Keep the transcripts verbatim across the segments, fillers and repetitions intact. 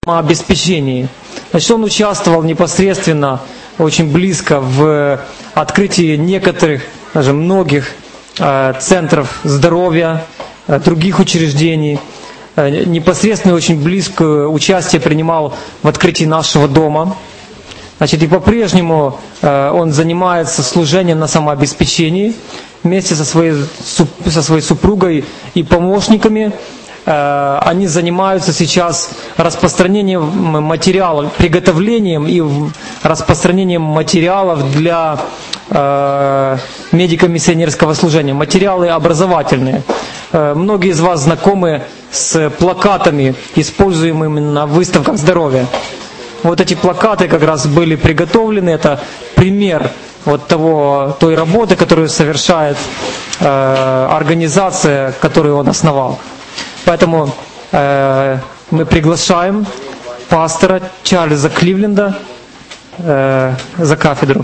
обеспечении. Значит, он участвовал непосредственно, очень близко в открытии некоторых, даже многих э, центров здоровья, э, других учреждений. Э, непосредственно очень близкое участие принимал в открытии нашего дома. Значит, и по-прежнему э, он занимается служением на самообеспечении вместе со своей, со своей супругой и помощниками. Э, они занимаются сейчас распространением материалов, приготовлением и распространением материалов для э, медико-миссионерского служения, материалы образовательные. Э, многие из вас знакомы с плакатами, используемыми на выставках здоровья. Вот эти плакаты как раз были приготовлены. Это пример вот того, той работы, которую совершает э, организация, которую он основал. Поэтому э, мы приглашаем пастора Чарльза Кливленда э, за кафедру.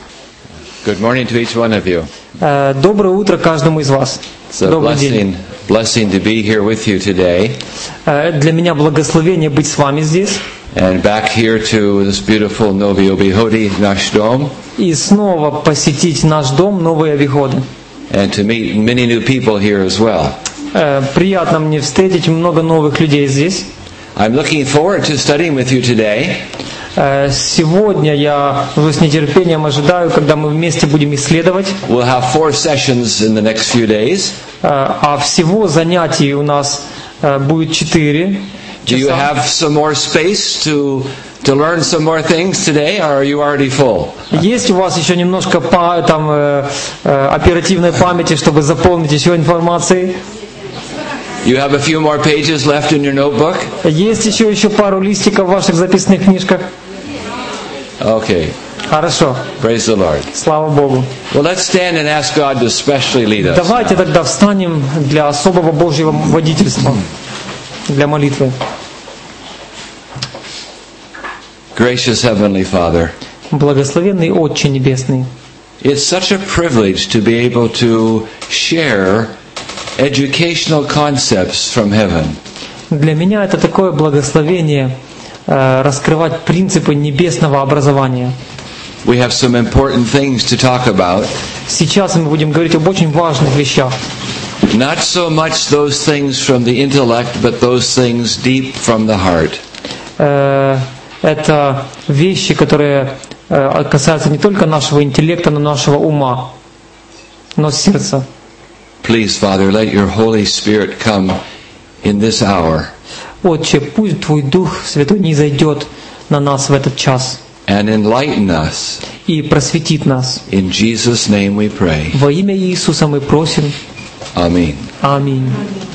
Good morning to each one of you. Э, доброе утро каждому из вас. It's a Добрый blessing, день. blessing to be here with you today. Э, для меня благословение быть с вами здесь. And back here to this beautiful Novi Obihodi, наш дом. И снова посетить наш дом, Новые Авиходы. And to meet many new people here as well. Э, приятно мне встретить много новых людей здесь. I'm looking forward to studying with you today. Э, сегодня я уже с нетерпением ожидаю, когда мы вместе будем исследовать. We'll have four sessions in the next few days. Э, а всего занятий у нас э, будет четыре. Do you have some more space to to learn some more things today, or are you already full? Есть у вас еще немножко па, там, э, э, оперативной памяти, чтобы заполнить еще информацией? You have a few more pages left in your notebook? Есть еще еще пару листиков в ваших записных книжках? Okay. Хорошо. Praise the Lord. Слава Богу. Well, let's stand and ask God to specially lead us. Давайте тогда встанем для особого Божьего водительства, для молитвы. Gracious Heavenly Father, Благословенный Отче Небесный, it's such a privilege to be able to share educational concepts from heaven. для меня это такое благословение э, раскрывать принципы небесного образования. We have some important things to talk about. Сейчас мы будем говорить об очень важных вещах. Not so much those things from the intellect, but those things deep from the heart. Э, это вещи, которые э, касаются не только нашего интеллекта, но нашего ума, но сердца. Please, Father, let your Holy Spirit come in this hour Отче, пусть Твой Дух Святой низойдет на нас в этот час and enlighten us. и просветит нас. In Jesus' name we pray. Во имя Иисуса мы просим. Amen. Аминь.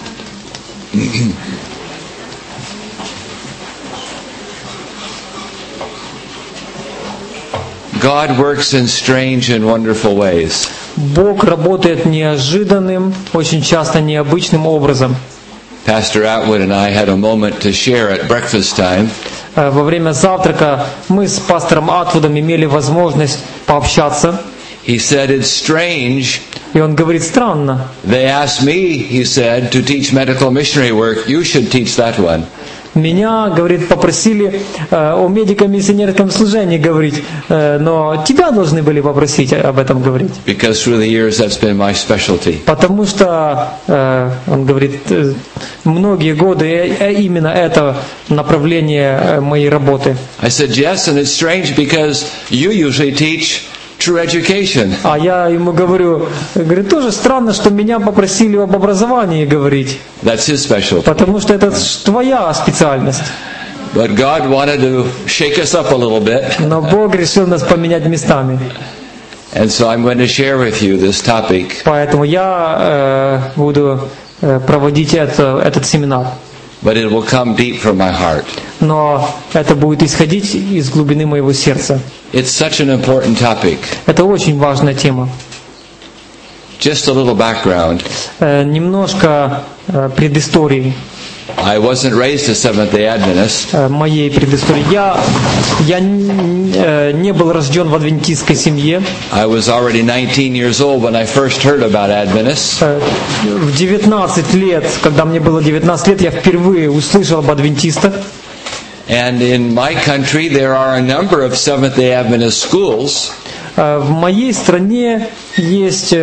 God works in strange and wonderful ways. Бог работает неожиданным, очень часто необычным образом. Pastor Atwood and I had a moment to share at breakfast time. Э, Во время завтрака мы с пастором Атвудом имели возможность пообщаться. He said, it's strange. И он говорит, странно. They asked me, he said, to teach medical missionary work. You should teach that one. Меня, говорит, попросили э, о медико-миссионерском служении говорить, э, но тебя должны были попросить об этом говорить. Because through the years that's been my specialty. Потому что, э, он говорит, э, многие годы э, именно это направление э, моей работы. I said, yes, and it's strange because you usually teach true education. А я ему говорю, говорит, тоже странно, что меня попросили об образовании говорить, That's his specialty. потому что это ж твоя специальность. But God wanted to shake us up a little bit. Но Бог решил нас поменять местами. And so I'm going to share with you this topic. Поэтому я э, буду э, проводить это, этот семинар. But it will come deep from my heart. Но это будет исходить из глубины моего сердца. It's such an important topic. Это очень важная тема. Just a little background. Э, немножко э, предыстории. I wasn't raised a Seventh-day Adventist. Э, моей предыстории. Я, я н- э, не был рожден в адвентистской семье. I was already nineteen years old when I first heard about Adventists. Э, в девятнадцать лет, когда мне было девятнадцать лет, я впервые услышал об адвентистах. And in my country, there are a number of Seventh-day Adventist schools. В моей стране есть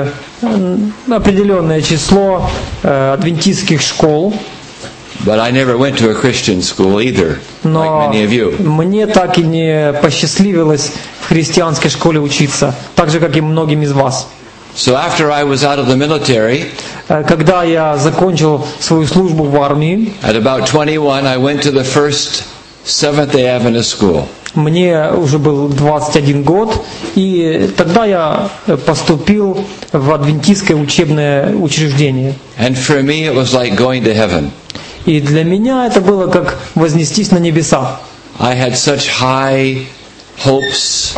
определенное число адвентистских школ. But I never went to a Christian school either, Но like many of you. мне так и не посчастливилось в христианской школе учиться, так же, как и многим из вас. So after I was out of the military, Когда я закончил свою службу в армии, at about twenty-one, I went to the first Seventh-day Adventist school. мне уже был двадцать один год, и тогда я поступил в адвентистское учебное учреждение. And for me, it was like going to heaven. И для меня это было как вознестись на небеса. I had such high hopes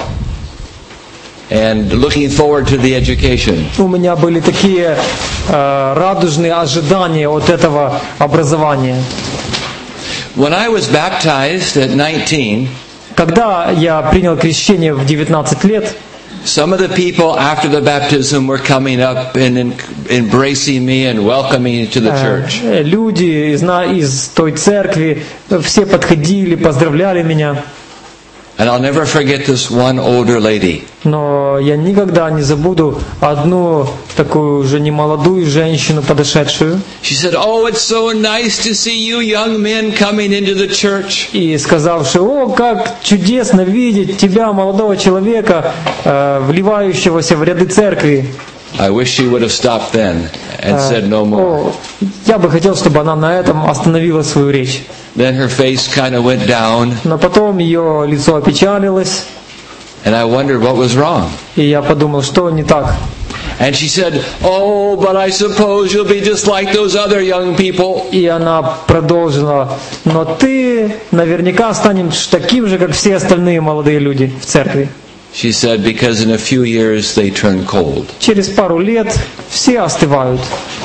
and looking forward to the education. У меня были такие э, радужные ожидания от этого образования. When I was baptized at nineteen, Когда я принял крещение в девятнадцать лет, some of the people after the baptism were coming up and en- embracing me and welcoming me to the church. э, люди из, на- из той церкви, все подходили, поздравляли меня. And I'll never forget this one older lady. Но я никогда не забуду одну такую уже немолодую женщину, подошедшую, She said, "Oh, it's so nice to see you young men coming into the church." и сказавшую: «О, как чудесно видеть тебя, молодого человека, э, вливающегося в ряды церкви». I wish she would have stopped then and said no more. О, я бы хотел, чтобы она на этом остановила свою речь. Then her face kind of went down, Но потом ее лицо опечалилось, and I wondered what was wrong. и я подумал, что не так. And she said, "Oh, but I suppose you'll be just like those other young people." И она продолжила: «Но ты наверняка станешь таким же, как все остальные молодые люди в церкви. She said, "Because in a few years they turn cold." Через пару лет все остывают».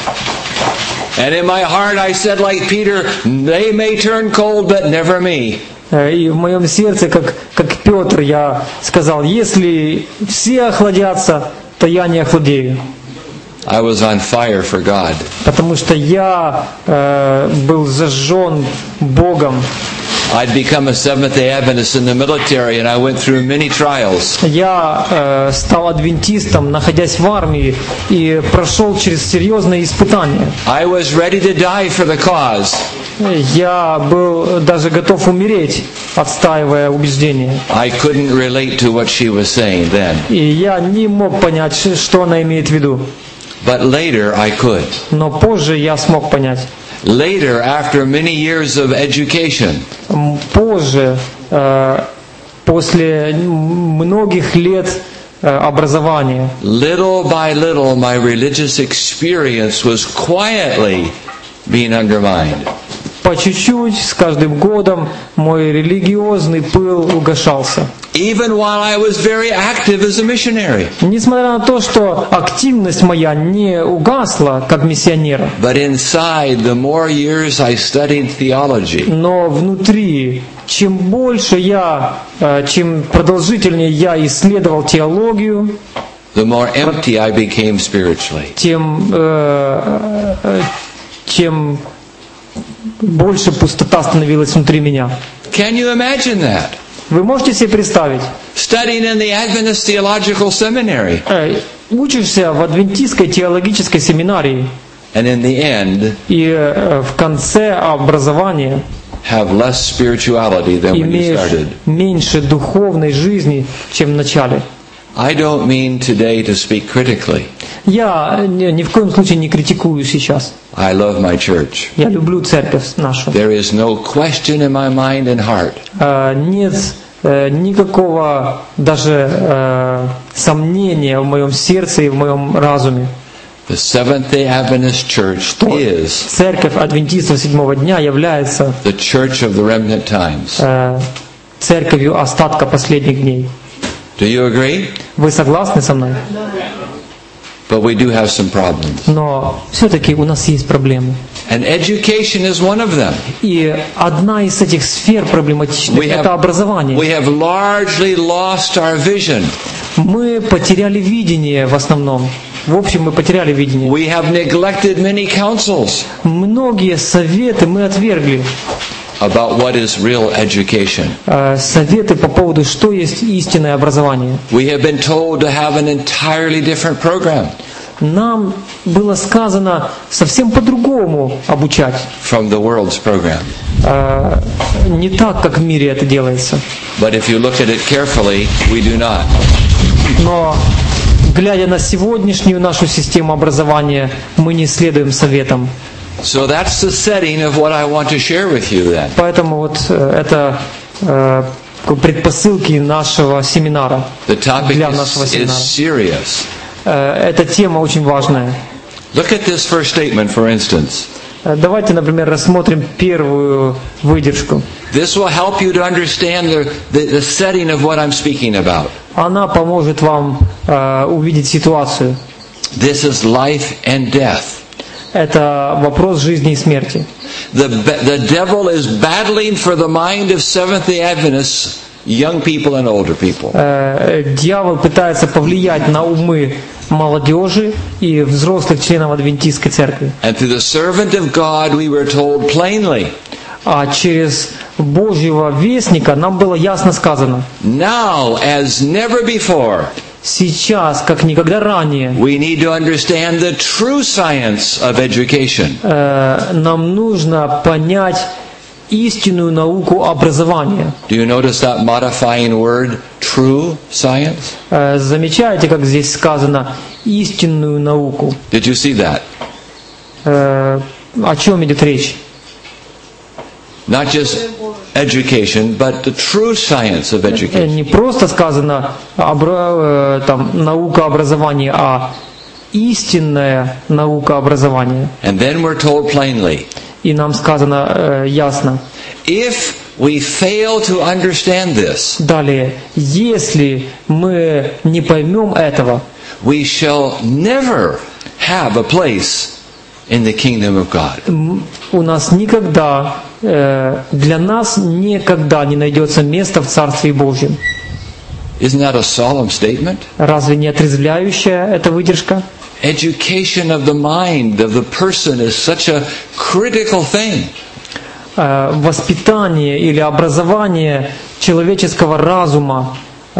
And in my heart I said like Peter, "They may turn cold, but never me." И в моем сердце, как, как Петр, я сказал: если все охладятся, то я не охладею. I was on fire for God. Потому что я э, был зажжен Богом. I'd become a Seventh-day Adventist in the military, and I went through many trials. Я э, стал адвентистом, находясь в армии, и прошел через серьезные испытания. I was ready to die for the cause. Я был даже готов умереть, отстаивая убеждения. I couldn't relate to what she was saying then. И я не мог понять, что она имеет в виду. But later I could. Но позже я смог понять. Later, after many years of education, Позже, э, после многих лет э, образования, little by little, my religious experience was quietly being undermined. по чуть-чуть, с каждым годом, мой религиозный пыл угошался. Even while I was very active as a missionary. Несмотря на то, что активность моя не угасла как миссионера, But inside, the more years I studied theology, но внутри, чем больше я, э, чем продолжительнее я исследовал теологию, the more empty I became spiritually. тем, э, э, тем больше пустота становилась внутри меня. Can you imagine that? Вы можете себе представить? Studying in the Adventist Theological Seminary, Э, учишься в адвентистской теологической семинарии, and in the end, и э, в конце образования have less spirituality than when you имеешь started. меньше духовной жизни, чем в начале. I don't mean today to speak critically. Я ни, ни в коем случае не критикую сейчас. I love my church. Я люблю церковь нашу. There is no question in my mind and heart Э, нет э, никакого даже э, сомнения в моем сердце и в моем разуме. the Seventh-day Adventist Church is Церковь адвентистов седьмого дня является the church of the remnant times. э, церковью остатка последних дней. Do you agree? Вы согласны со мной? But we do have some problems. Но все-таки у нас есть проблемы. And education is one of them. И одна из этих сфер проблематичных We – это have, образование. we have largely lost our vision. Мы потеряли видение в основном. В общем, мы потеряли видение. We have neglected many counsels. Многие советы мы отвергли. about what is real education. э, советы по поводу, что есть истинное образование. We have been told to have an entirely different program Нам было сказано совсем по-другому обучать. from the world's program. Э, не так, как в мире это делается. But if you look at it carefully, we do not. Но, глядя на сегодняшнюю нашу систему образования, мы не следуем советам. So that's the setting of what I want to share with you then. Поэтому вот э, это э, предпосылки нашего семинара. The topic Для нашего is, is семинара. serious. Э, эта тема очень важная. Look at this first statement, for instance. Э, Давайте, например, рассмотрим первую выдержку. This will help you to understand the, the, the setting of what I'm speaking about. Она поможет вам э, увидеть ситуацию. This is life and death. Это вопрос жизни и смерти. The, the devil is battling for the mind of Seventh-day Adventists, young people and older people. Э, Дьявол пытается повлиять на умы молодежи и взрослых членов Адвентистской церкви. And through the servant of God we were told plainly, А через Божьего вестника нам было ясно сказано: now as never before, сейчас, как никогда ранее, we need to understand the true science of education. э, нам нужно понять истинную науку образования. Do you notice that modifying word, true science? Э, замечаете, как здесь сказано истинную науку? Did you see that? Э, о чем идет речь? Not just education, but the true science of Э, education. Не просто сказано обра- э, там, наука образования, а истинная наука образования. And then we're told plainly, И нам сказано э, ясно. if we fail to understand this, Далее, если мы не поймем этого, we shall never have a place in the kingdom of God. м, у нас никогда, э, для нас никогда не найдется места в Царстве Божьем. Isn't that a solemn statement? Разве не отрезвляющая эта выдержка? Education of the mind of the person is such a critical thing. Э, Воспитание или образование человеческого разума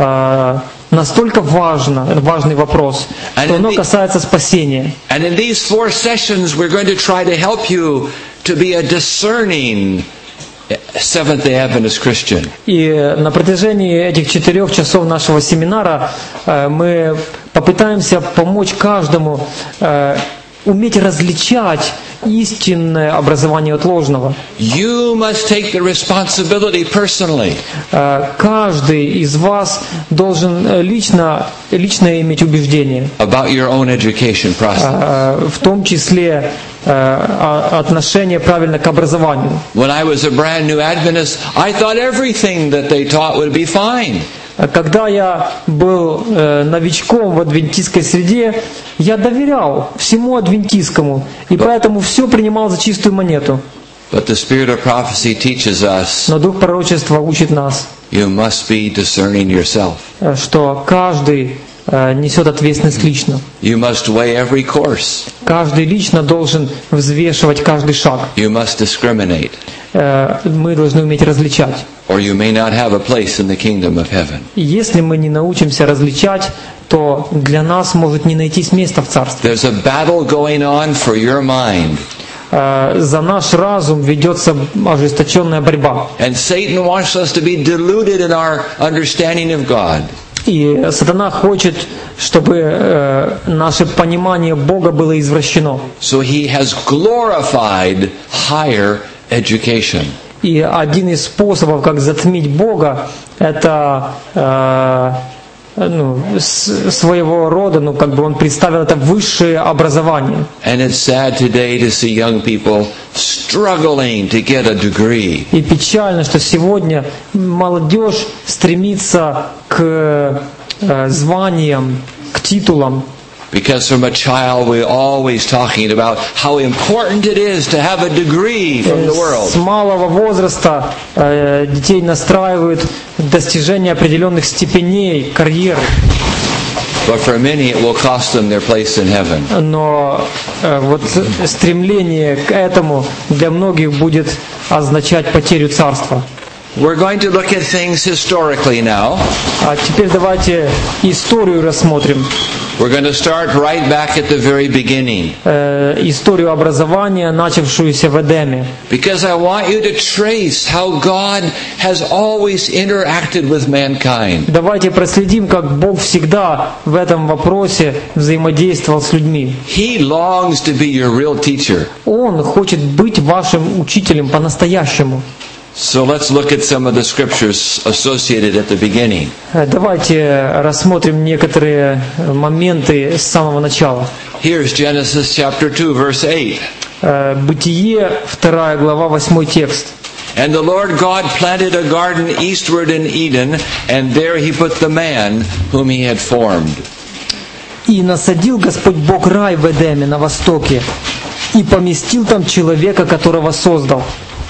э, настолько важно, важный вопрос, что оно касается спасения. And in these four sessions, we're going to try to help you to be a discerning Seventh-day Adventist Christian. И на протяжении этих четырех часов нашего семинара э, мы попытаемся помочь каждому э, уметь различать истинное образование от ложного. You must take the responsibility personally. Э, Каждый из вас должен э, лично, лично иметь убеждение, About your own education process. э, в том числе э, о- отношение правильно к образованию. When I was a brand new Adventist, I thought everything that they taught would be fine. Когда я был э, новичком в адвентистской среде, я доверял всему адвентистскому, и поэтому все принимал за чистую монету. But the spirit of prophecy teaches us Но Дух пророчества учит нас, you must be discerning yourself. э, что каждый э, несет ответственность лично. You must weigh every course. Каждый лично должен взвешивать каждый шаг. You must discriminate, Э, Мы должны уметь различать. or you may not have a place in the kingdom of heaven. И если мы не научимся различать, то для нас может не найтись места в Царстве. There's a battle going on for your mind. Э, За наш разум ведется ожесточенная борьба. And Satan wants us to be deluded in our understanding of God. И сатана хочет, чтобы э, наше понимание Бога было извращено. So he has glorified higher education. И один из способов, как затмить Бога, это э, ну, с- своего рода, ну как бы он представил это высшее образование. And it's sad today to see young people struggling to get a degree. И печально, что сегодня молодежь стремится к э, званиям, к титулам. Because from a child we're always talking about how important it is to have a degree from the world. С малого возраста э, детей настраивают в достижение определенных степеней, карьеры. but for many it will cost them their place in heaven. Но э, вот стремление к этому для многих будет означать потерю царства. We're going to look at things historically now. А теперь давайте историю рассмотрим. We're going to start right back at the very beginning. Э, историю образования, начавшуюся в Эдеме. Because I want you to trace how God has always interacted with mankind. Давайте проследим, как Бог всегда в этом вопросе взаимодействовал с людьми. He longs to be your real teacher. Он хочет быть вашим учителем по-настоящему. So let's look at some of the scriptures associated at the beginning. Давайте рассмотрим некоторые моменты с самого начала. Here's Genesis chapter two, verse eight. Бытие, вторая глава, восьмой текст. And the Lord God planted a garden eastward in Eden, and there he put the man whom he had formed. И насадил Господь Бог рай в Эдеме на востоке, и поместил там человека, которого создал.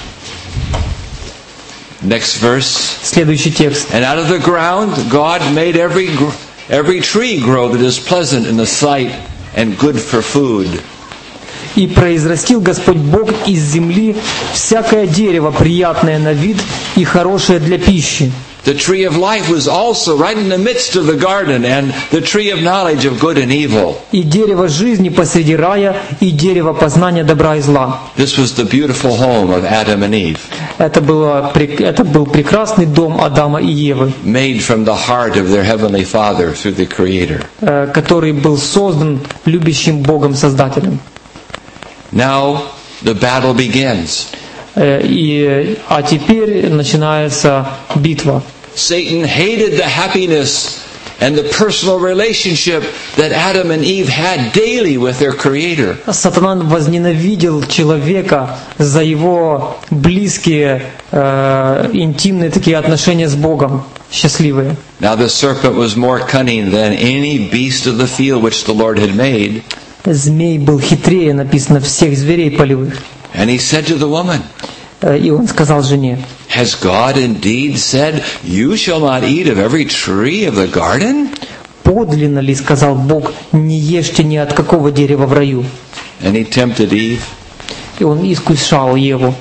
Next verse. Следующий текст. And out of the ground God made every every tree grow that is pleasant in the sight and good for food. И произрастил Господь Бог из земли всякое дерево, приятное на вид и хорошее для пищи. The tree of life was also right in the midst of the garden, and the tree of knowledge of good and evil. И дерево жизни посреди рая, и дерево познания добра и зла. This was the beautiful home of Adam and Eve. Это было, это был прекрасный дом Адама и Евы, made from the heart of their heavenly Father through the Creator. который был создан любящим Богом Создателем. Now the battle begins. И, а теперь начинается битва. Satan hated the happiness and the personal relationship that Adam and Eve had daily with their Creator. Сатана возненавидел человека за его близкие, э, интимные такие отношения с Богом, счастливые. Now the serpent was more cunning than any beast of the field which the Lord had made. Змей был хитрее, написано, всех зверей полевых. And he said to the woman, и он сказал жене, Has God indeed said, You shall not eat of every tree of the garden? Подлинно ли, сказал Бог, не ешьте ни от какого дерева в раю? And he tempted Eve. И он искушал Еву.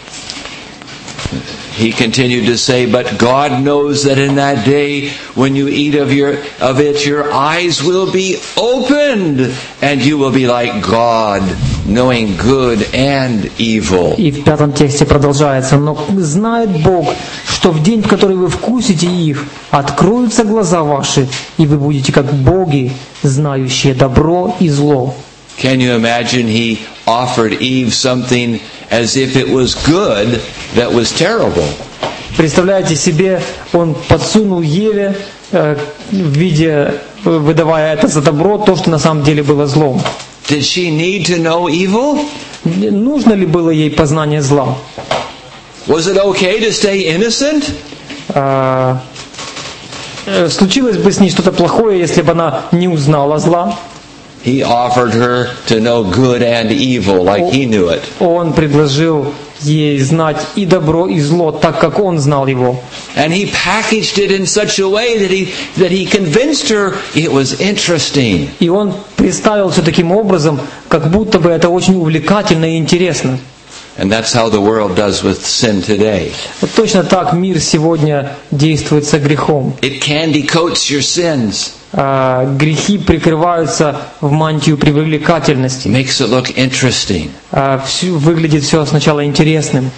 He continued to say, But God knows that in that day when you eat of your of it, your eyes will be opened, and you will be like God, knowing good and evil. И в пятом тексте продолжается, но знает Бог, что в день, в который вы вкусите их, откроются глаза ваши, и вы будете как боги, знающие добро и зло. Can you imagine he offered Eve something as if it was good that was terrible? Представляете себе, он подсунул Еве э, в виде, выдавая это за добро, то, что на самом деле было злом. Did she need to know evil? Нужно ли было ей познание зла? Was it okay to stay innocent? Э, э, случилось бы с ней что-то плохое, если бы она не узнала зла? He offered her to know good and evil like he knew it. Он предложил ей знать и добро, и зло, так как он знал его. And he packaged it in such a way that he that he convinced her it was interesting. И он представил все таким образом, как будто бы это очень увлекательно и интересно. And that's how the world does with sin today. Вот точно так мир сегодня действует со грехом. It candy coats your sins. А, грехи прикрываются в мантию привлекательности. Makes it look interesting. А, все, выглядит все сначала интересным.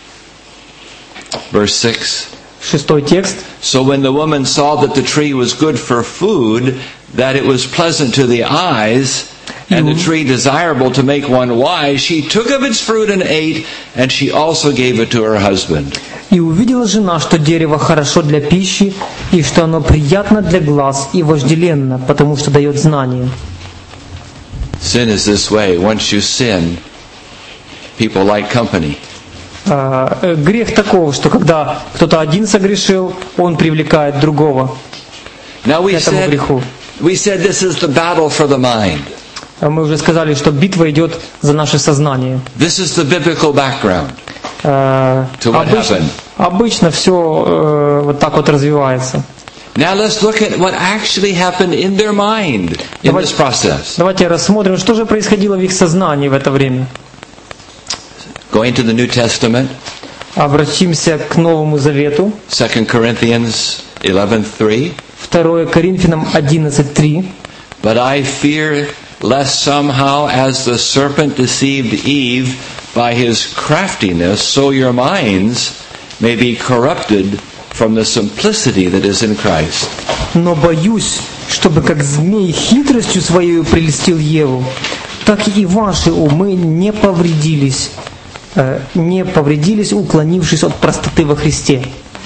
Verse six. Шестой текст. So when the woman saw that the tree was good for food, that it was pleasant to the eyes, and the tree desirable to make one wise, she took of its fruit and ate, and she also gave it to her husband. И увидела жена, что дерево хорошо для пищи, и что оно приятно для глаз и вожделенно, потому что дает знание. Sin is this way. Once you sin, people like company. Uh, грех таков, что когда кто-то один согрешил, он привлекает другого Now к we этому said, греху. we said this is the battle for the mind. Мы уже сказали, что битва идет за наше сознание. This is the biblical background. Uh, To what обычно, happened? обычно все uh, вот так вот развивается. Now let's look at what actually happened in their mind in this process. Давайте рассмотрим, что же происходило в их сознании в это время. Going to the New Testament. Обратимся к Новому Завету. Second Corinthians eleven three. Второе Коринфянам одиннадцать три. But I fear lest somehow as the serpent deceived Eve by his craftiness, so your minds may be corrupted from the simplicity that is in Christ. Но боюсь, чтобы как змей хитростью своей прельстил Еву, так и ваши умы не повредились, э, не повредились, уклонившись от простоты во Христе.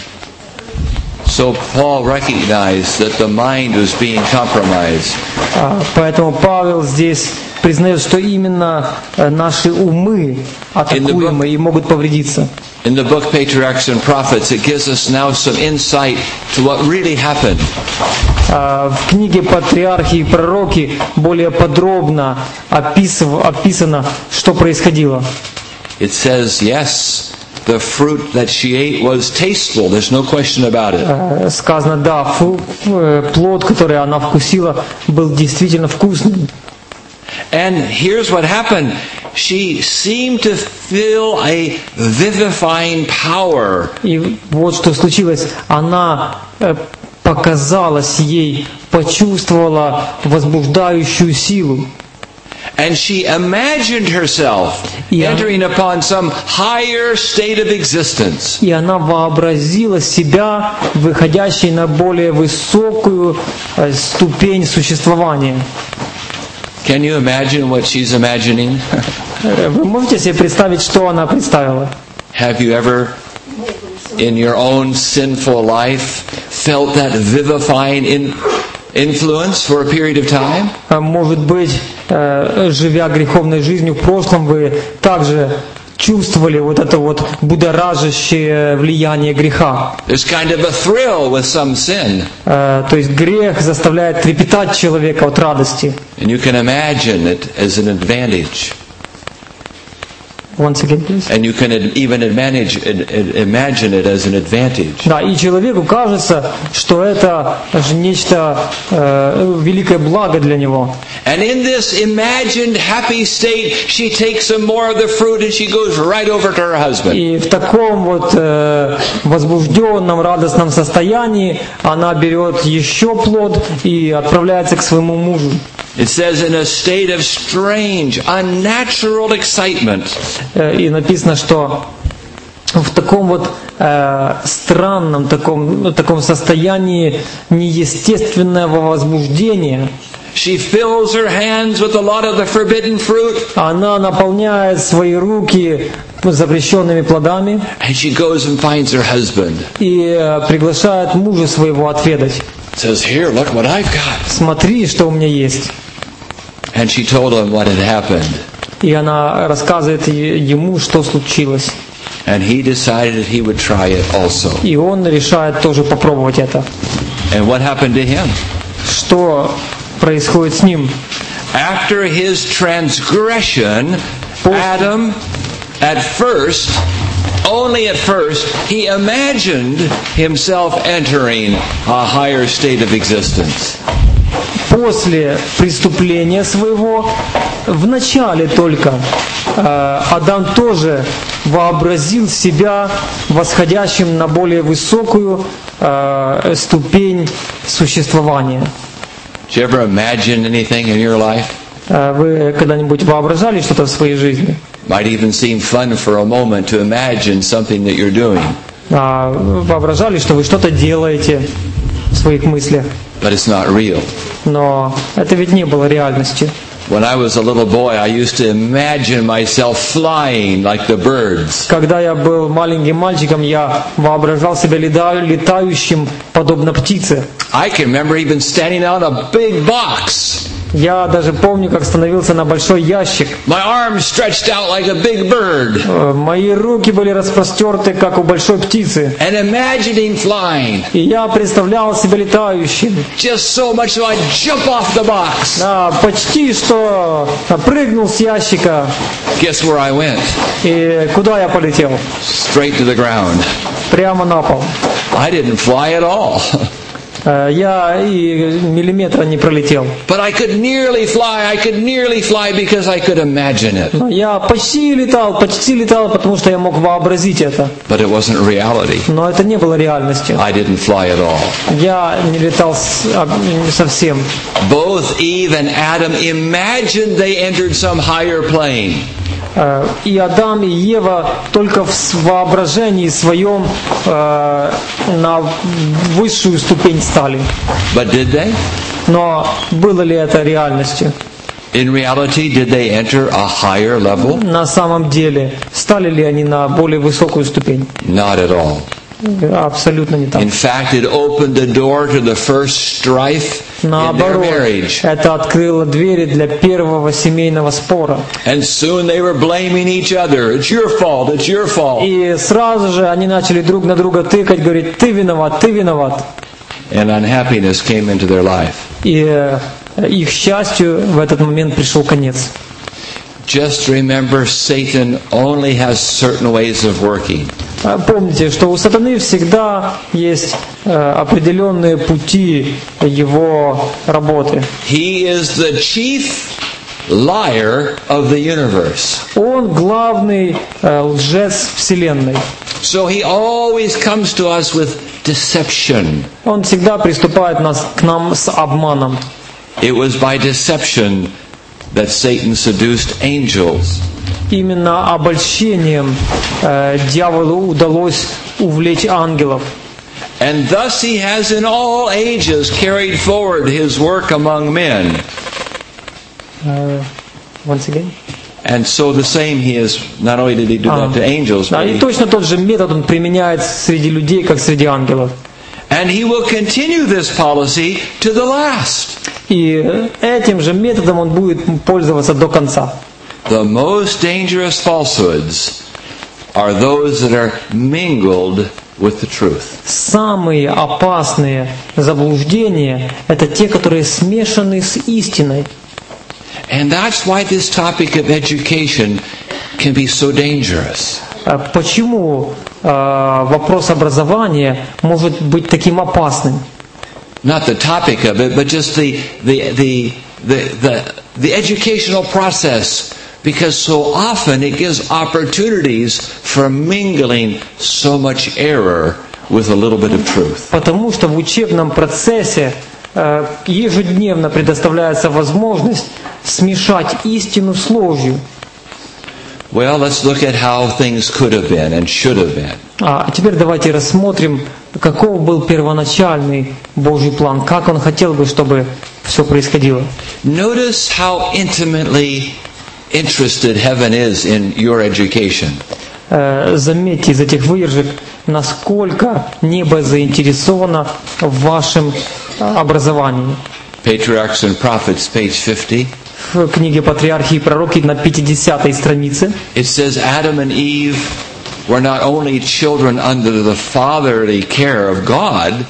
So Paul recognized that the mind was being compromised. А, поэтому Павел здесь признает, что именно э, наши умы атакуемы и могут повредиться. In the book Patriarchs and Prophets, it gives us now some insight to what really happened. В книге «Патриархи и пророки» более подробно описыв, описано, что происходило. It says, yes, the fruit that she ate was tasteful. There's no question about it. Сказано, да, фу, плод, который она вкусила, был действительно вкусным. And here's what happened. She seemed to feel a vivifying power. И вот что случилось. Она показалась ей, почувствовала возбуждающую силу. And she imagined herself entering upon some higher state of existence. И она вообразила себя, выходящей на более высокую ступень существования. Can you imagine what she's imagining? Вы можете себе представить, что она представила? Have you ever, in your own sinful life, felt that vivifying in, influence for a period of time? Может быть, живя греховной жизнью в прошлом, вы также чувствовали вот это вот будоражащее влияние греха. There's kind of a thrill with some sin. То есть грех заставляет трепетать человека от радости. And you can imagine it as an advantage. Once again, please. And you can even manage, imagine it as an advantage. Да, и человеку кажется, что это же нечто э, великое благо для него. And in this imagined happy state, she takes some more of the fruit and she goes right over to her husband. И в таком вот э, возбужденном, радостном состоянии она берет еще плод и отправляется к своему мужу. It says in a state of strange, unnatural excitement. И написано, что в таком вот э, странном таком, таком состоянии неестественного возбуждения. She fills her hands with a lot of the forbidden fruit. Она наполняет свои руки запрещенными плодами. And she goes and finds her husband. И э, приглашает мужа своего отведать. Says, here, look what I've got. Смотри, что у меня есть. And she told him what had happened. И она рассказывает ему, что случилось. And he decided he would try it also. И он решает тоже попробовать это. And what happened to him? Что происходит с ним? After his transgression, Adam, at first, only at first, he imagined himself entering a higher state of existence. После преступления своего, в начале только, Адам тоже вообразил себя восходящим на более высокую ступень существования. Did you ever imagine anything in your life? Вы когда-нибудь воображали что-то в своей жизни? Might even seem fun for a moment to imagine something that you're doing. Воображали, что вы что-то делаете в своих мыслях. But it's not real. Но это ведь не было реальностью. When I was a little boy, I used to imagine myself flying like the birds. Когда я был маленьким мальчиком, я воображал себя летающим, подобно птице. I can remember even standing on a big box. Я даже помню, как становился на большой ящик. My arms stretched out like a big bird. Мои руки были распростерты, как у большой птицы. And imagining flying. И я представлял себя летающим. Just so much so I'd jump off the box. Да, почти что прыгнул с ящика. Guess where I went? И куда я полетел? Straight to the ground. Прямо на пол. I didn't fly at all. Я и миллиметра не пролетел. But I could nearly fly, I could nearly fly because I could imagine it. Но я почти летал, почти летал, потому что я мог вообразить это. But it wasn't reality. Но это не было реальностью. I didn't fly at all. Я не летал с, а, совсем. Both Eve and Adam imagined they entered some higher plane. И Адам, и Ева только в воображении своем э, на высшую ступень стали. But did they? Но было ли это реальностью? In reality, did they enter a higher level? На самом деле, стали ли они на более высокую ступень? Not at all. Абсолютно не так. In fact, it opened the door to the first strife in their Наоборот, marriage. это открыло двери для первого семейного спора. And soon they were blaming each other. It's your fault, it's your fault. И сразу же они начали друг на друга тыкать, говорить: ты виноват, ты виноват. And unhappiness came into their life. И э, их счастью в этот момент пришел конец. Just remember, Satan only has certain ways of working. Помните, что у сатаны всегда есть э, определенные пути его работы. He is the chief liar of the universe. Он главный э, лжец вселенной. So he always comes to us with deception. Он всегда приступает нас, к нам с обманом. It was by deception that Satan seduced angels. Именно обольщением э, дьяволу удалось увлечь ангелов. And thus he has in all ages carried forward his work among men. Uh, once again. And so the same he is, not only did he do that to angels, Да, but и he, точно тот же метод он применяет среди людей, как среди ангелов. and he will continue this policy to the last. И этим же методом он будет пользоваться до конца. The most dangerous falsehoods are those that are mingled with the truth. Самые опасные заблуждения – это те, которые смешаны с истиной. And that's why this topic of education can be so dangerous. Почему э, вопрос образования может быть таким опасным? Not the topic of it, but just the the the the the, the educational process. Because so often it gives opportunities for mingling so much error with a little bit of truth. Потому что в учебном процессе э, ежедневно предоставляется возможность смешать истину с ложью. Well, let's look at how things could have been and should have been. А теперь давайте рассмотрим, каков был первоначальный Божий план, как Он хотел бы, чтобы все происходило. Notice how intimately interested heaven is in your education. Заметьте из этих выдержек, насколько небо заинтересовано в вашем образовании. Patriarchs and Prophets, page fifty. В книге «Патриархи и пророки» на пятидесятой странице It says Adam and Eve were not only children under the fatherly care of God,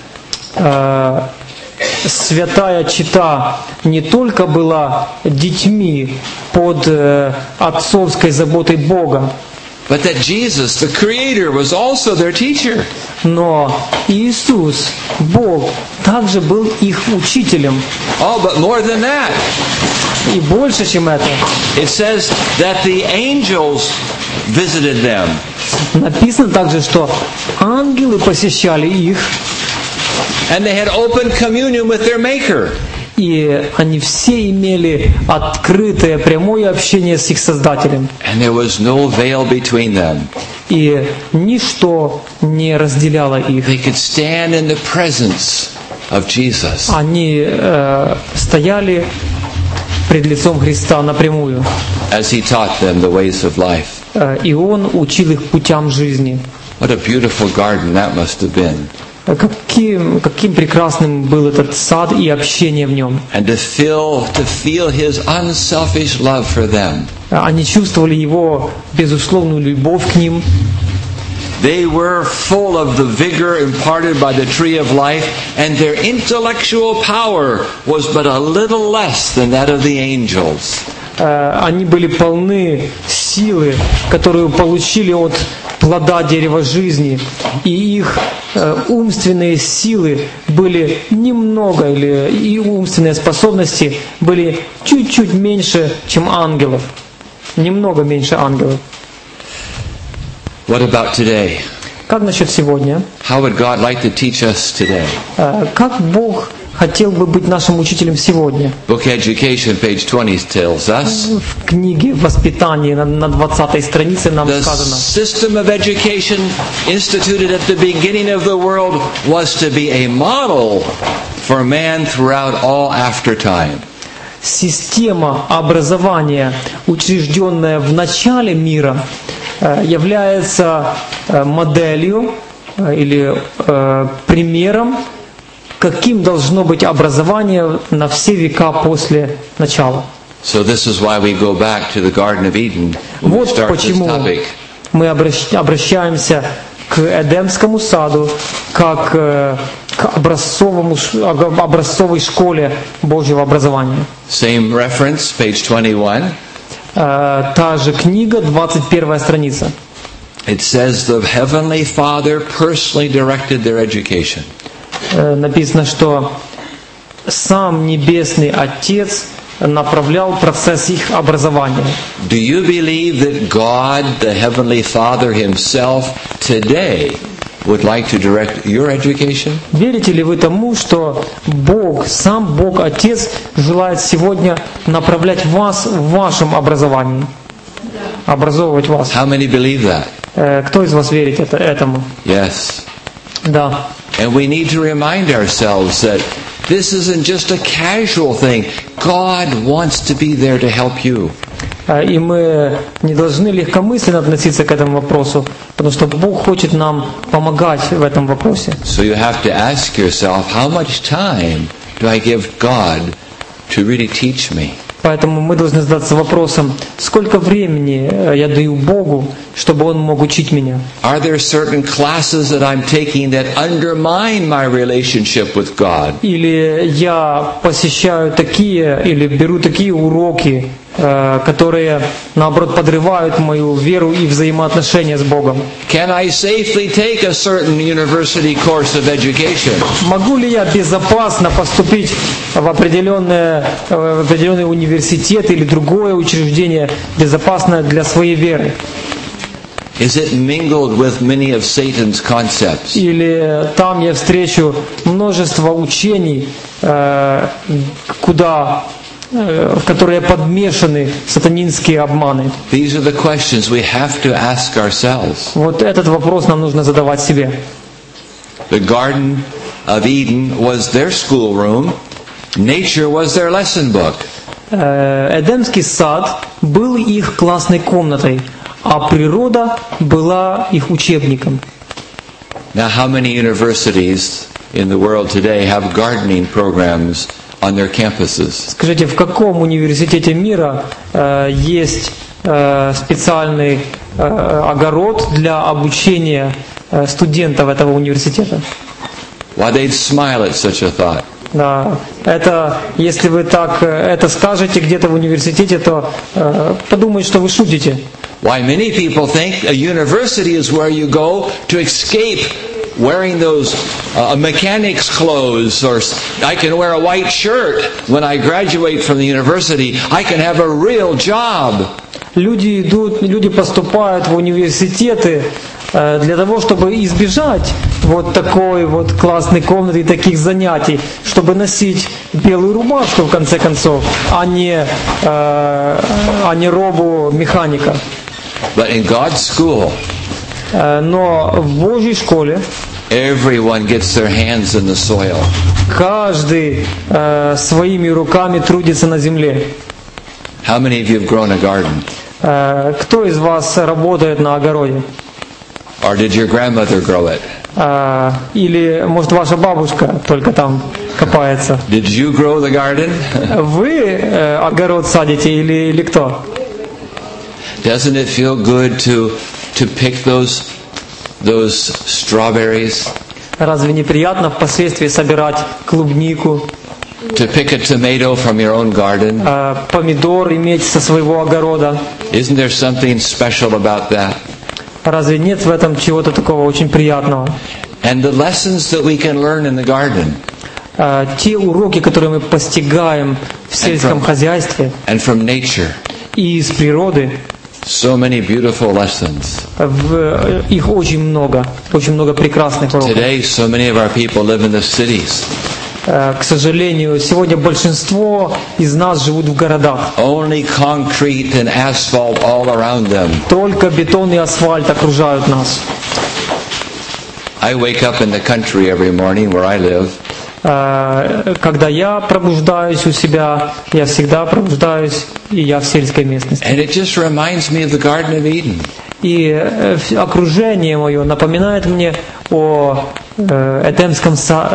святая чета не только была детьми под э, отцовской заботой Бога, but that Jesus, the Creator, was also their teacher. но Иисус, Бог, также был их учителем. Oh, but more than that, И больше, чем это, it says that the angels visited them. написано также, что ангелы посещали их, And they had open communion with their Maker. и они все имели открытое, прямое общение с их Создателем. And there was no veil between them. И ничто не разделяло их. They could stand in the presence of Jesus. Они э, стояли пред лицом Христа напрямую. As he taught them the ways of life. Э, и Он учил их путям жизни. What a beautiful garden that must have been. Каким, каким прекрасным был этот сад и общение в нем. And to feel, to feel his unselfish love for them. Они чувствовали Его безусловную любовь к ним. They were full of the vigor imparted by the tree of life, and their intellectual power was but a little less than that of the angels. Они были полны силы, которую получили от плода дерева жизни, и их э, умственные силы были немного, или и умственные способности были чуть-чуть меньше, чем ангелов. Немного меньше ангелов. What about today? Как насчет сегодня? How would God like to teach us today? Э, как Бог хотел бы быть нашим учителем сегодня? Book Education, page twenty, tells us В книге «Воспитание» на, на двадцатой странице нам the сказано: system of education instituted at the beginning of the world was to be a model for man throughout all after time. Система образования, учрежденная в начале мира, э, является э, моделью э, или э, примером, каким должно быть образование на все века после начала. So this is why we go back to the Garden of Eden when we Вот start this почему topic. мы обращ- обращаемся к Эдемскому саду как э, к образцовому, ш- об- образцовой школе Божьего образования. Same reference, page twenty-one. Э, та же книга, двадцать первая страница. It says the Heavenly Father personally directed their education. Э, написано, что сам Небесный Отец направлял процесс их образования. Do you believe that God, the Heavenly Father Himself, today would like to direct your education? Верите ли вы тому, что Бог, сам Бог Отец, желает сегодня направлять вас в вашем образовании? Образовывать вас. How many believe that? Э, Кто из вас верит это, этому? Yes. Да. And we need to remind ourselves that this isn't just a casual thing. God wants to be there to help you. Э, И мы не должны легкомысленно относиться к этому вопросу, потому что Бог хочет нам помогать в этом вопросе. So you have to ask yourself, how much time do I give God to really teach me? Поэтому мы должны задаться вопросом, сколько времени э, я даю Богу, чтобы Он мог учить меня. Are there certain classes that I'm taking that undermine my relationship with God? Или я посещаю такие, или беру такие уроки, э, которые, наоборот, подрывают мою веру и взаимоотношения с Богом. Can I safely take a certain university course of education? Могу ли я безопасно поступить в определенное, э, в определенный университет или другое учреждение, безопасное для своей веры? Is it mingled with many of Satan's concepts? Или там я встречу множество учений, э, куда, э, в которые подмешаны сатанинские обманы? These are the questions we have to ask ourselves. Вот этот вопрос нам нужно задавать себе. The Garden of Eden was their schoolroom. Nature was their lesson book. Э, Эдемский сад был их классной комнатой, а природа была их учебником. Now, how many universities in the world today have gardening programs on their campuses? Скажите, в каком университете мира э, есть э, специальный э, огород для обучения э, студентов этого университета? Why, they'd smile at such a thought. Да, это, если вы так э, это скажете где-то в университете, то э, подумают, что вы шутите. Why, many people think a university is where you go to escape wearing those uh, mechanic's clothes, or I can wear a white shirt when I graduate from the university. I can have a real job. Люди идут, люди поступают в университеты э, для того, чтобы избежать вот такой вот классной комнаты и таких занятий, чтобы носить белую рубашку в конце концов, а не, э, а не робу механика. But in God's school, Э, но в Божьей школе everyone gets their hands in the soil. каждый э, своими руками трудится на земле. How many of you have grown a garden? Э, кто из вас работает на огороде? Or did your grandmother grow it? Э, или, может, ваша бабушка только там копается? Did you grow the garden? Вы э, огород садите или, или кто? Doesn't it feel good to to pick those those strawberries? Разве не приятно впоследствии собирать клубнику, To pick a tomato from your own garden? э, помидор иметь со своего огорода? Isn't there something special about that? Разве нет в этом чего-то такого очень приятного? And the lessons that we can learn in the garden. Uh, те уроки, которые мы постигаем в сельском хозяйстве and from nature. И из природы, so many beautiful lessons. В, их очень много, очень много прекрасных уроков. Today, so many of our people live in the cities. К сожалению, сегодня большинство из нас живут в городах. Only concrete and asphalt all around them. Только бетон и асфальт окружают нас. I wake up in the country every morning where I live. Когда я пробуждаюсь у себя, я всегда пробуждаюсь, и я в сельской местности. And it just reminds me of the Garden of Eden. И окружение мое напоминает мне о Эдемском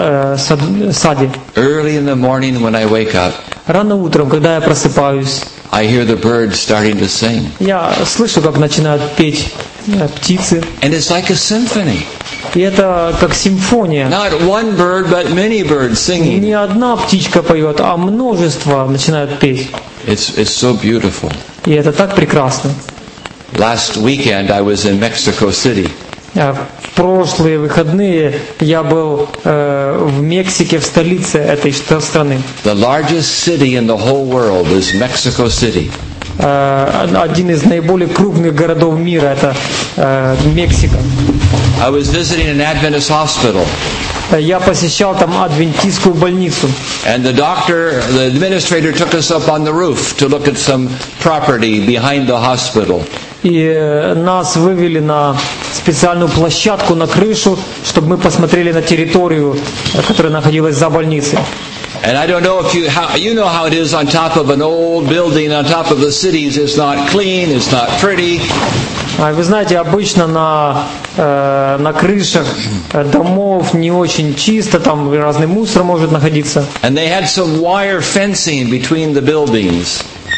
саде. Early in the morning when I wake up, рано утром, когда я просыпаюсь, I hear the birds starting to sing. Я слышу, как начинают петь птицы. And it's like a symphony. И это как симфония. Not one bird, but many birds singing. Не одна птичка поет, а множество начинают петь. It's it's so beautiful. И это так прекрасно. Last weekend I was in Mexico City. В прошлые выходные я был э, в Мексике, в столице этой страны. The largest city in the whole world is Mexico City. Э, один из наиболее крупных городов мира это э, Мексика. I was visiting an Adventist hospital. Я посещал там адвентистскую больницу. And the doctor, the administrator took us up on the roof to look at some property behind the hospital. И нас вывели на специальную площадку, на крышу, чтобы мы посмотрели на территорию, которая находилась за больницей. And I don't know if you how you know how it is on top of an old building, on top of the cities. It's not clean, it's not pretty. Вы знаете, обычно на э, на крышах домов не очень чисто, там разный мусор может находиться. And they had some wire fencing between the buildings.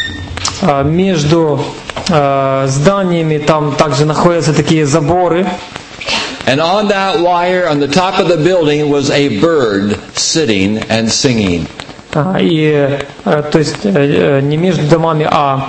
Между э, зданиями там также находятся такие заборы. And on that wire, on the top of the building, was a bird sitting and singing. И э, то есть э, не между домами, а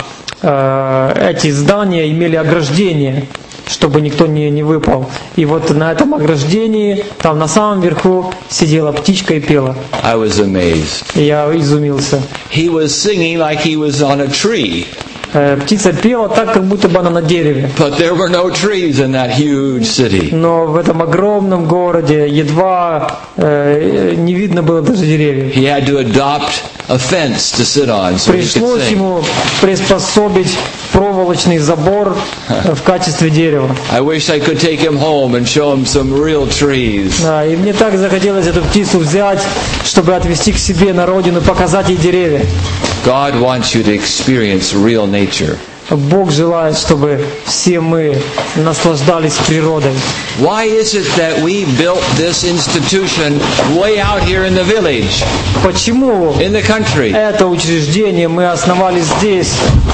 э, эти здания имели ограждение, чтобы никто не, не выпал. И вот на этом ограждении, там на самом верху сидела птичка и пела. I was amazed. И я изумился. He was singing like he was on a tree. Птица пела так, как будто бы она на дереве. But there were no trees in that huge city. Но в этом огромном городе едва э, не видно было даже деревьев. He had to adopt a fence to sit on so he could Пришлось sing. ему приспособить проволочный забор в качестве дерева. I wish I could take him home and show him some real trees. Да, и мне так захотелось эту птицу взять, чтобы отвезти к себе на родину, показать ей деревья. God wants you to experience real nature. Бог желает, чтобы все мы наслаждались природой. Why is it that we built this institution way out here in the village? Почему in the country? Это учреждение мы основали здесь,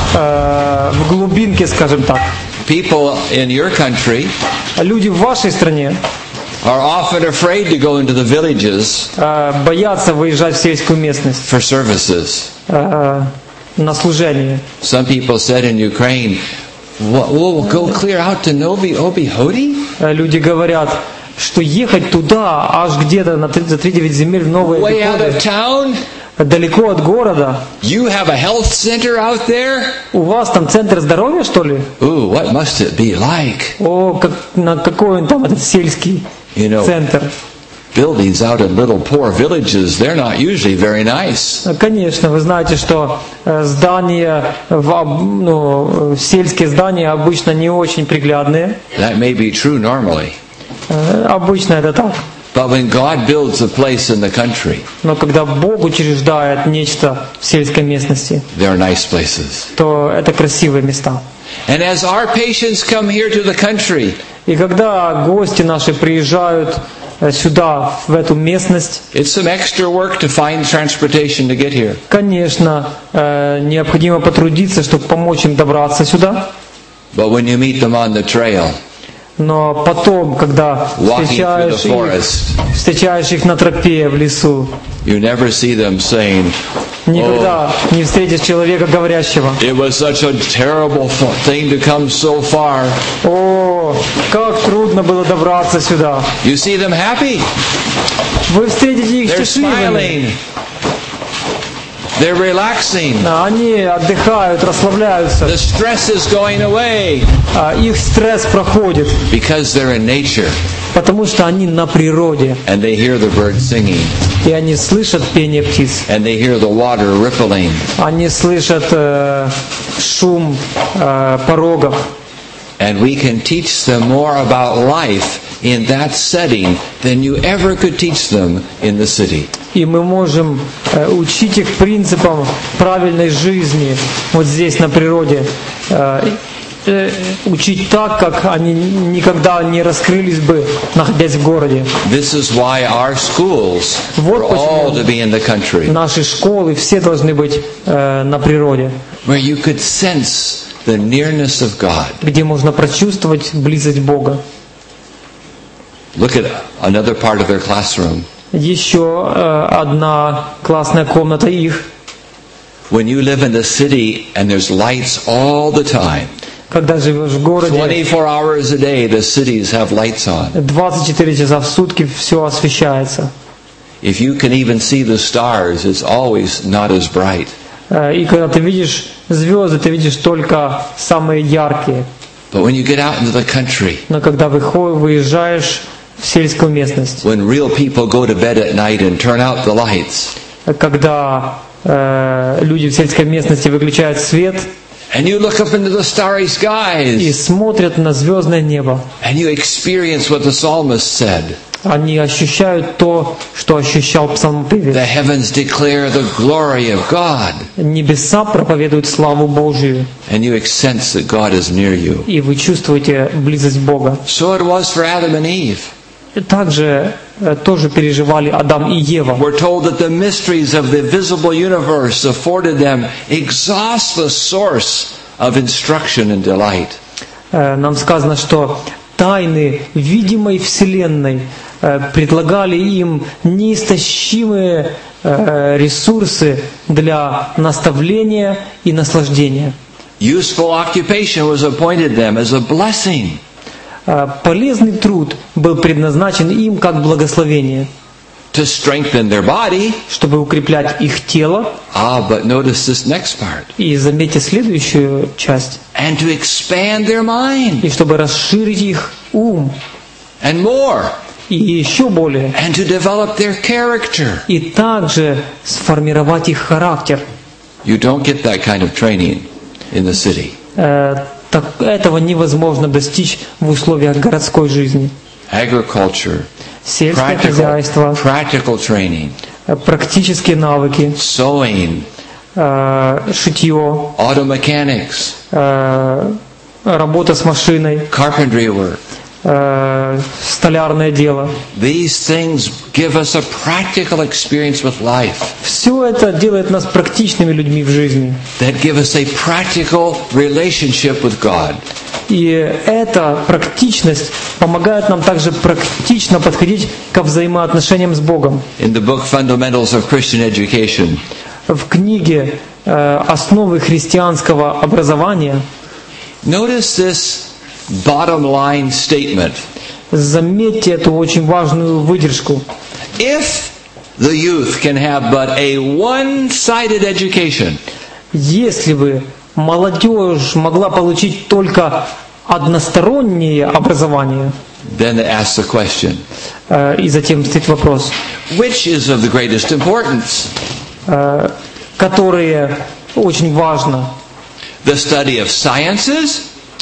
э, в глубинке, скажем так? People in your country Люди в вашей стране are often afraid to go into the villages э, боятся выезжать в сельскую местность for services. э, на служение. Some people said in Ukraine, "We'll go clear out to Novi Obi Hodi." Люди говорят, что ехать туда, аж где-то на за три девять земель в Новые Way out of Обиходы, town. далеко от города. You have a health center out there. У вас там центр здоровья, что ли? Ooh, what must it be like? О, как, на какой он там этот сельский You know, центр? buildings out in little poor villages, they're not usually very nice. Конечно, вы знаете, что здания, ну, сельские здания обычно не очень приглядные. That may be true normally. Обычно это так. But when God builds a place in the country, Но когда Бог учреждает нечто в сельской местности, they're nice places. то это красивые места. And as our patients come here to the country, И когда гости наши приезжают сюда, в эту местность, it's some extra work to find transportation to get here. конечно, необходимо потрудиться, чтобы помочь им добраться сюда. But when you meet them on the trail, Но потом, когда встречаешь их, встречаешь их на тропе в лесу, you never see them saying, Никогда oh. не встретишь человека говорящего. It was such a terrible thing to come so far. О, как трудно было добраться сюда. You see them happy. Вы встретите их They're счастливыми. Smiling. They're relaxing. Они отдыхают, расслабляются. The stress is going away. Их стресс проходит. Because they're in nature. Потому что они на природе. And they hear the birds singing. И они слышат пение птиц. And they hear the water rippling. Они слышат э, шум э, порогов. And we can teach them more about life in that setting than you ever could teach them in the city. И мы можем э, учить их принципам правильной жизни вот здесь на природе. Э, э, учить так, как они никогда не раскрылись бы, находясь в городе. This is why our schools Вот are all to be in the country. Наши школы все должны быть э, на природе. Where you could sense the nearness of God. Где можно прочувствовать близость Бога. Look at another part of their classroom. Еще э, одна классная комната их. When you live in the city and there's lights all the time. Когда живешь в городе, twenty-four hours a day the cities have lights on. двадцать четыре часа в сутки все освещается. If you can even see the stars, it's always not as bright. И когда ты видишь звезды, ты видишь только самые яркие. But when you get out into the country, но когда выходишь, выезжаешь в сельскую местность, when real people go to bed at night and turn out the lights, когда э, люди в сельской местности выключают свет, and you look up into the starry skies, и смотрят на звездное небо, and you experience what the psalmist said. Они ощущают то, что ощущал псалмопевец. The heavens declare the glory of God. Небеса проповедуют славу Божию. And you sense that God is near you. И вы чувствуете близость Бога. So it was for Adam and Eve. Также тоже переживали Адам и Ева. We're told that the mysteries of the visible universe afforded them exhaustless source of instruction and delight. Нам сказано, что тайны видимой Вселенной предлагали им неистощимые ресурсы для наставления и наслаждения. Useful occupation was appointed them as a blessing. Полезный труд был предназначен им как благословение. To strengthen their body. Чтобы укреплять их тело. Ah, but notice this next part. И заметьте следующую часть. And to expand their mind. И чтобы расширить их ум. And more. И еще более. And to develop their character. И также сформировать их характер. You don't get that kind of training in the city. Э, так, этого невозможно достичь в условиях городской жизни. Agriculture. Сельское хозяйство. Practical training. Практические навыки. Sewing. Э, шитье. Auto mechanics. Э, работа с машиной. Carpentry work. Столярное дело. These things give us a practical experience with life. Все это делает нас практичными людьми в жизни. That give us a practical relationship with God. И эта практичность помогает нам также практично подходить ко взаимоотношениям с Богом. In the book Fundamentals of Christian Education. В книге «Основы христианского образования» Notice this bottom line statement. Заметьте эту очень важную выдержку. If the youth can have but a one-sided education, если бы молодежь могла получить только одностороннее образование, then they ask the question, и затем стоит вопрос, which is of the greatest importance? Которое очень важно. The study of sciences?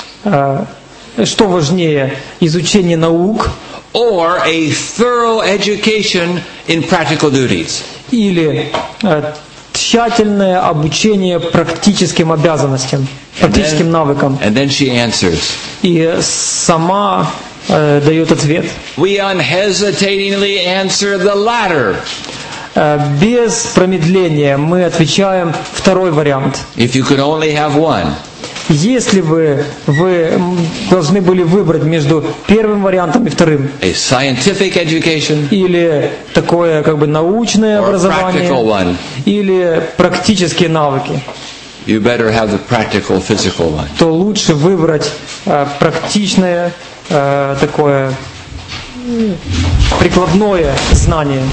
Что важнее, изучение наук, or a thorough education in practical duties? Или э, тщательное обучение практическим обязанностям, практическим then, навыкам? And then she answers. И сама э, дает ответ. We unhesitatingly answer the latter. Э, без промедления мы отвечаем второй вариант. If you could only have one. если бы вы должны были выбрать между первым вариантом и вторым, a scientific education, или такое как бы научное or a образование, practical one, или практические навыки, you better have the practical, physical one. то лучше выбрать э, практичное э, такое м, прикладное знание.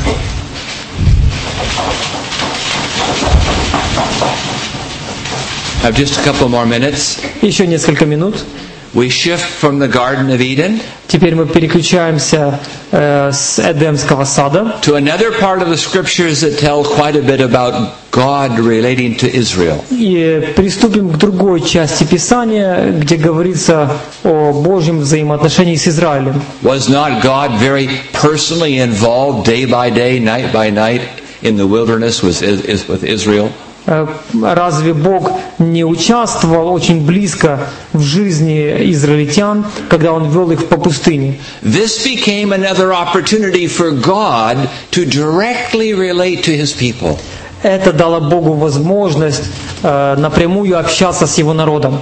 I have just a couple more minutes. Еще несколько минут. We shift from the Garden of Eden Теперь мы переключаемся э, с Эдемского сада to another part of the scriptures that tell quite a bit about God relating to Israel. и приступим к другой части Писания, где говорится о Божьем взаимоотношении с Израилем. Was not God very personally involved day by day, night by night in the wilderness with with Israel? Э, Разве Бог не участвовал очень близко в жизни израильтян, когда Он вел их по пустыне? This became another opportunity for God to directly relate to His people. Это дало Богу возможность э, напрямую общаться с Его народом.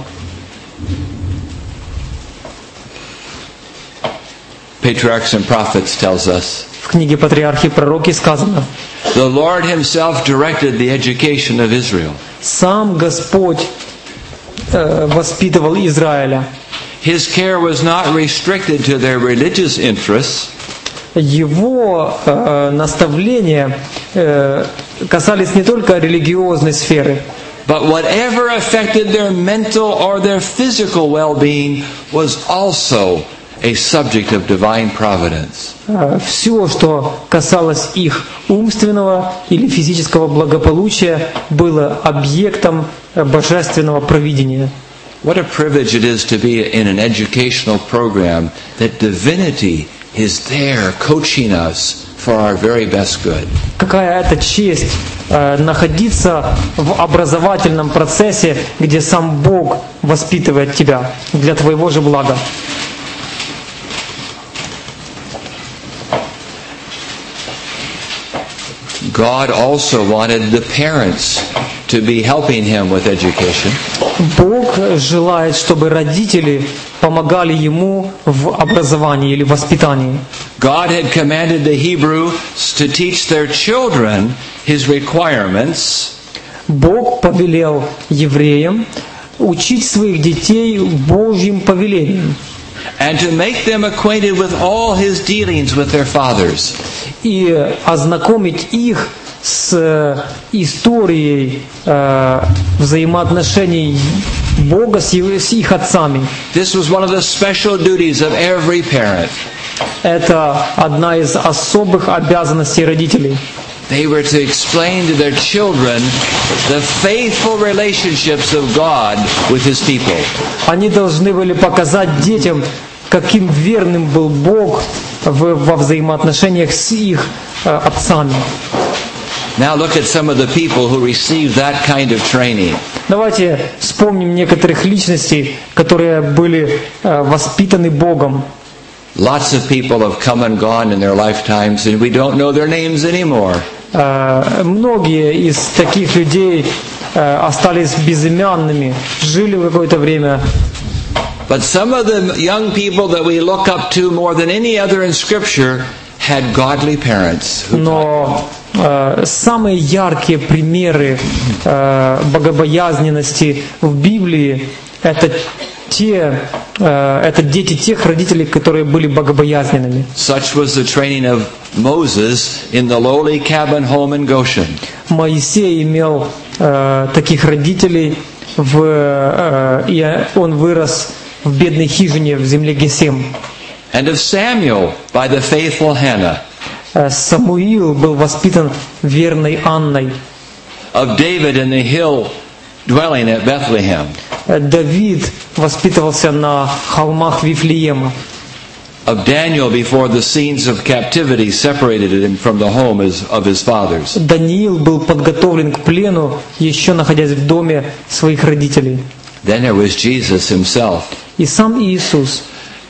Patriarchs and Prophets tells us В книге «Патриархи и пророки» сказано: the Lord Himself directed the education of Israel. «Сам Господь э, воспитывал Израиля». His care was not restricted to their religious interests, Его э, наставления э, касались не только религиозной сферы, but whatever affected their mental or their physical well-being was also a subject of divine providence. Э, все, что касалось их умственного или физического благополучия, было объектом э, божественного провидения. What a privilege it is to be in an educational program that divinity is there coaching us for our very best good. Какая это честь э, находиться в образовательном процессе, где сам Бог воспитывает тебя для твоего же блага. God also wanted the parents to be helping him with education. Бог желает, чтобы родители помогали ему в образовании или воспитании. God had commanded the Hebrews to teach their children His requirements, Бог повелел евреям учить своих детей Божьим повелениям and to make them acquainted with all His dealings with their fathers. и ознакомить их с историей э, взаимоотношений Бога с, его, с их отцами. This was one of the special duties of every parent. Это одна из особых обязанностей родителей. They were to explain to their children the faithful relationships of God with His people. Они должны были показать детям, каким верным был Бог в, во взаимоотношениях с их э, отцами. Now look at some of the people who received that kind of training. Давайте вспомним некоторых личностей, которые были э, воспитаны Богом. Lots of people have come and gone in their lifetimes, and we don't know their names anymore. Э, многие из таких людей э, остались безымянными, жили в какое-то время. But some of the young people that we look up to more than any other in Scripture had godly parents. Who Но э, самые яркие примеры э, богобоязненности в Библии — это те, э, это дети тех родителей, которые были богобоязненными. Such was the training of Moses in the lowly cabin home in Goshen. Моисей имел э, таких родителей, в, э, и он вырос в бедной хижине в земле Гесем. And of Samuel by the faithful Hannah. Э, Самуил был воспитан верной Анной. Of David in the hill dwelling at Bethlehem. Э, Давид воспитывался на холмах Вифлеема. Of Daniel before the scenes of captivity separated him from the home of his fathers. Даниил был подготовлен к плену, еще находясь в доме своих родителей. Then there was Jesus himself. И сам Иисус.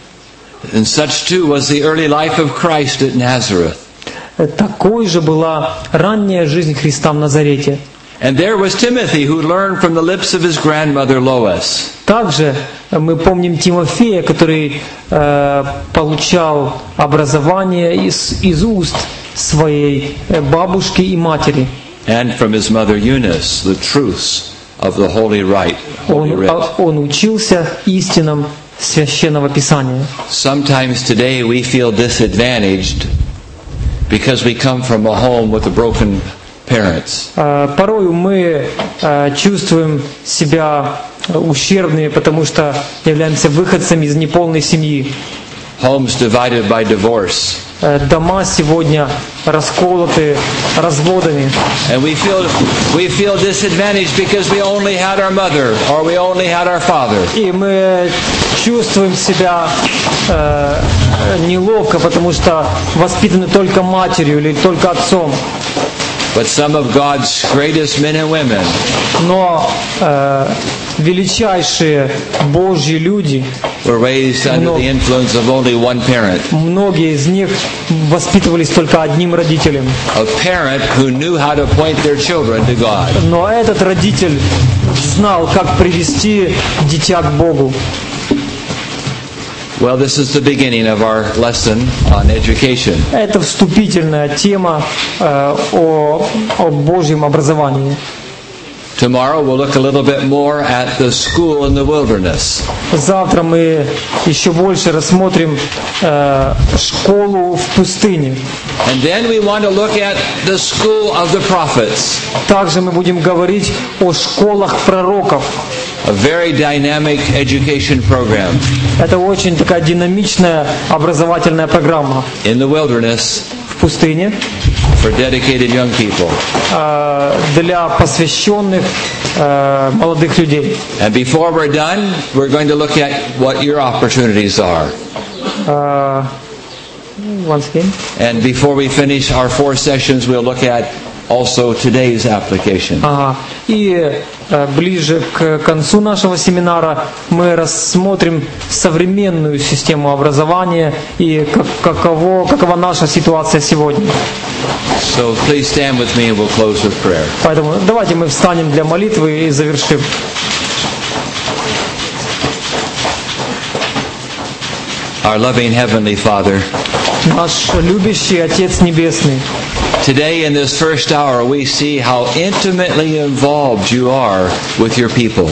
And such too was the early life of Christ at Nazareth. Такой же была ранняя жизнь Христа в Назарете. And there was Timothy, who learned from the lips of his grandmother Lois. Также мы помним Тимофея, который э, получал образование из, из уст своей бабушки и матери. And from his mother Eunice, the truths of the Holy Rite. Holy Он, Writ. он учился истинам Священного Писания. Sometimes today we feel disadvantaged because we come from a home with a broken parents. Порой мы чувствуем себя ущербными, потому что являемся выходцами из неполной семьи. Homes divided by divorce. Дома сегодня расколоты разводами. And we feel we feel disadvantaged because we only had our mother or we only had our father. И мы чувствуем себя э, неловко, потому что воспитаны только матерью или только отцом. But some of God's greatest men and women Но э, величайшие Божьи люди, were raised under the influence of only one parent. многие из них воспитывались только одним родителем. A parent who knew how to point their children to God. Но этот родитель знал, как привести дитя к Богу. Well, this is the beginning of our lesson on education. Это вступительная тема э, о, о Божьем образовании. Tomorrow we'll look a little bit more at the school in the wilderness. Завтра мы еще больше рассмотрим э, школу в пустыне. And then we want to look at the school of the prophets. Также мы будем говорить о школах пророков. A very dynamic education program. Это очень такая динамичная образовательная программа. In the wilderness. В пустыне. For dedicated young people. Э, для посвященных э, молодых людей. And before we're done, we're going to look at what your opportunities are. Э, once again. And before we finish our four sessions, we'll look at also today's application. Ага. И э, ближе к концу нашего семинара мы рассмотрим современную систему образования и как, каково, какова наша ситуация сегодня. So please stand with me and we'll close with prayer. Поэтому давайте мы встанем для молитвы и завершим. Our loving Heavenly Father, Наш любящий Отец Небесный, today in this first hour we see how intimately involved you are with your people.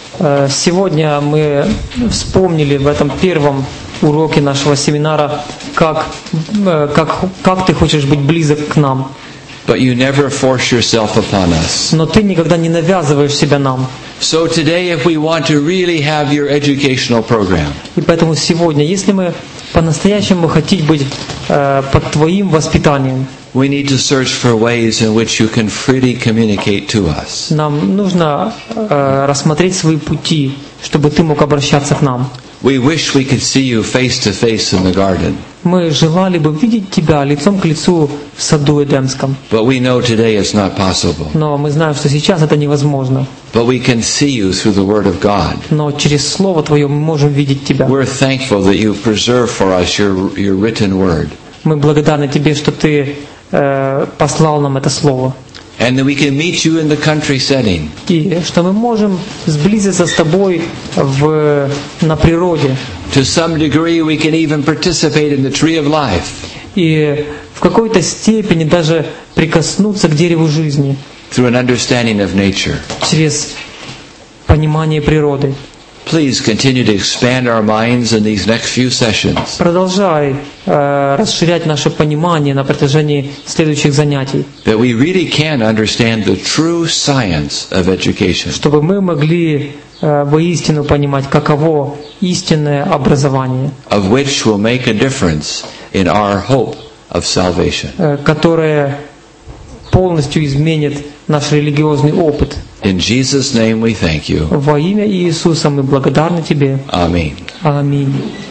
Сегодня мы вспомнили в этом первом уроке нашего семинара, как, как, как ты хочешь быть близок к нам. But you never force yourself upon us. Но ты никогда не навязываешь себя нам. So today, if we want to really have your educational program, И поэтому сегодня, если мы по-настоящему хотим быть э, под твоим воспитанием, we need to search for ways in which you can freely communicate to us. нам нужно э, рассмотреть свои пути, чтобы ты мог обращаться к нам. We wish we could see you face to face in the garden. Мы желали бы видеть тебя лицом к лицу в саду Эдемском. But we know today it's not possible. Но мы знаем, что сейчас это невозможно. But we can see you through the Word of God. Но через Слово Твое мы можем видеть Тебя. We're thankful that you preserve for us your, your written Word. Мы благодарны Тебе, что Ты э, послал нам это Слово. And that we can meet you in the country setting. И что мы можем сблизиться с Тобой в, на природе. To some degree we can even participate in the tree of life. И в какой-то степени даже прикоснуться к дереву жизни. Through an understanding of nature. Через понимание природы. Please continue to expand our minds in these next few sessions. Продолжай э, расширять наше понимание на протяжении следующих занятий. That we really can understand the true science of education. Чтобы мы могли э, воистину понимать, каково истинное образование, Of which will make a difference in our hope of salvation. э, которое полностью изменит наш религиозный опыт. In Jesus' name we thank you. Во имя Иисуса мы благодарны Тебе. Amen. Аминь.